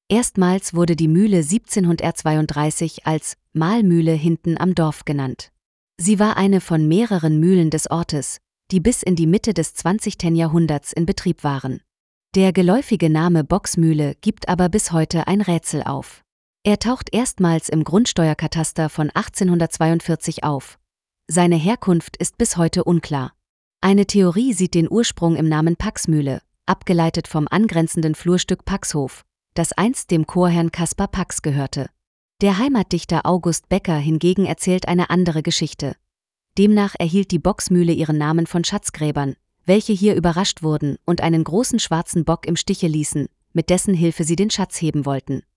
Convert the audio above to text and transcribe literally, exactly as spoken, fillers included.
Erstmals wurde die Mühle siebzehnhundertzweiunddreißig als Mahlmühle hinten am Dorf genannt. Sie war eine von mehreren Mühlen des Ortes, die bis in die Mitte des zwanzigsten Jahrhunderts in Betrieb waren. Der geläufige Name Bocksmühle gibt aber bis heute ein Rätsel auf. Er taucht erstmals im Grundsteuerkataster von achtzehnhundertzweiundvierzig auf. Seine Herkunft ist bis heute unklar. Eine Theorie sieht den Ursprung im Namen Paxmühle, abgeleitet vom angrenzenden Flurstück Paxhof, das einst dem Chorherrn Caspar Pax gehörte. Der Heimatdichter August Becker hingegen erzählt eine andere Geschichte. Demnach erhielt die Bocksmühle ihren Namen von Schatzgräbern, welche hier überrascht wurden und einen großen schwarzen Bock im Stiche ließen, mit dessen Hilfe sie den Schatz heben wollten.